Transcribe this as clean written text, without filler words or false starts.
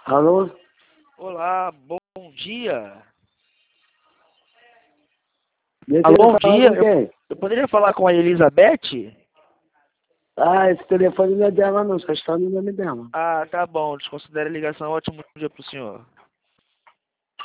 Alô? Olá, bom dia. Deseja Alô, bom falar dia. com quem? Eu poderia falar com a Elizabeth? Ah, esse telefone não é dela não, só está no nome dela. Ah, tá bom. Desconsidere a ligação. Ótimo dia pro senhor.